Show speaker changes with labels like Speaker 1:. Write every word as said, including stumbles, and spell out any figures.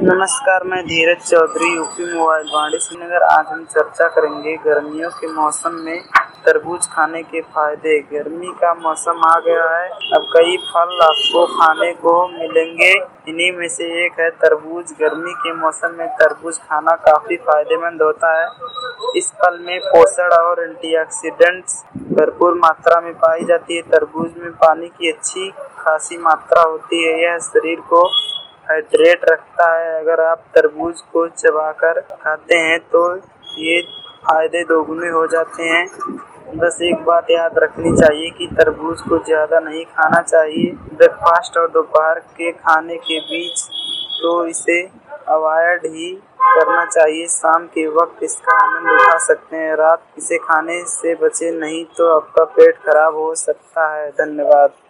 Speaker 1: नमस्कार, मैं Dheeraj Chaudhary, UP mobile Vaani Srinagar. आज हम चर्चा करेंगे गर्मियों के मौसम में तरबूज खाने के फायदे। गर्मी का मौसम आ गया है, अब कई फल आपको खाने को मिलेंगे। इन्हीं में से एक है तरबूज। गर्मी के मौसम में तरबूज खाना काफी फायदेमंद होता है। इस फल में पोषण और एंटीऑक्सीडेंट्स भरपूर मात्रा में पाई जाती है। तरबूज में पानी की अच्छी खासी मात्रा होती है, यह शरीर को हाइड्रेट रखता है। अगर आप तरबूज को चबाकर खाते हैं तो ये फायदे दोगुने हो जाते हैं। बस एक बात याद रखनी चाहिए कि तरबूज को ज़्यादा नहीं खाना चाहिए ब्रेकफास्ट और दोपहर के खाने के बीच, तो इसे अवॉइड ही करना चाहिए। शाम के वक्त इसका आनंद उठा सकते हैं, रात इसे खाने से बचें, नहीं तो आपका पेट खराब हो सकता है। धन्यवाद।